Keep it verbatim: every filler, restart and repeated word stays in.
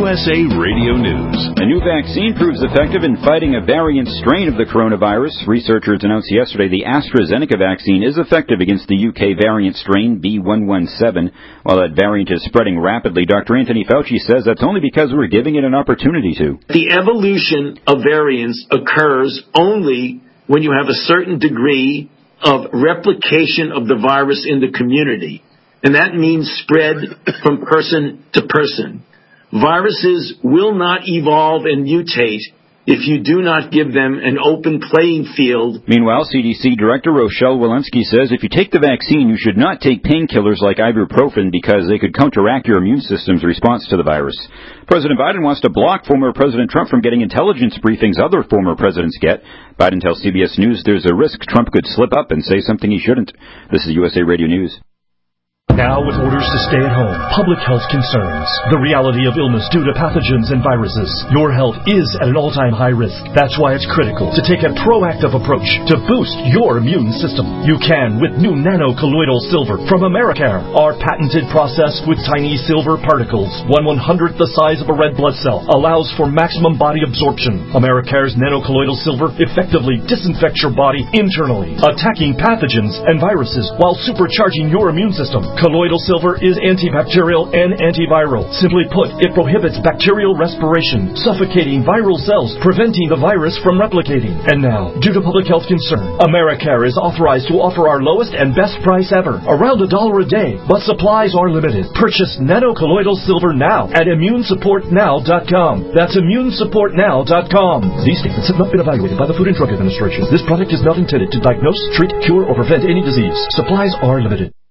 S A Radio News. A new vaccine proves effective in fighting a variant strain of the coronavirus. Researchers announced yesterday the AstraZeneca vaccine is effective against the U K variant strain B one one seven. While that variant is spreading rapidly, Doctor Anthony Fauci says that's only because we're giving it an opportunity to. The evolution of variants occurs only when you have a certain degree of replication of the virus in the community. And that means spread from person to person. Viruses will not evolve and mutate if you do not give them an open playing field. Meanwhile, C D C Director Rochelle Walensky says if you take the vaccine, you should not take painkillers like ibuprofen because they could counteract your immune system's response to the virus. President Biden wants to block former President Trump from getting intelligence briefings other former presidents get. Biden tells C B S News there's a risk Trump could slip up and say something he shouldn't. This is U S A Radio News. Now with orders to stay at home, public health concerns, the reality of illness due to pathogens and viruses. Your health is at an all-time high risk. That's why it's critical to take a proactive approach to boost your immune system. You can with new nano-colloidal silver from Americare. Our patented process with tiny silver particles, one one hundredth the size of a red blood cell, allows for maximum body absorption. Americare's nano-colloidal silver effectively disinfects your body internally, attacking pathogens and viruses while supercharging your immune system. Colloidal silver is antibacterial and antiviral. Simply put, it prohibits bacterial respiration, suffocating viral cells, preventing the virus from replicating. And now, due to public health concern, Americare is authorized to offer our lowest and best price ever, around a dollar a day, but supplies are limited. Purchase nano-colloidal silver now at immune support now dot com. That's immune support now dot com. These statements have not been evaluated by the Food and Drug Administration. This product is not intended to diagnose, treat, cure, or prevent any disease. Supplies are limited.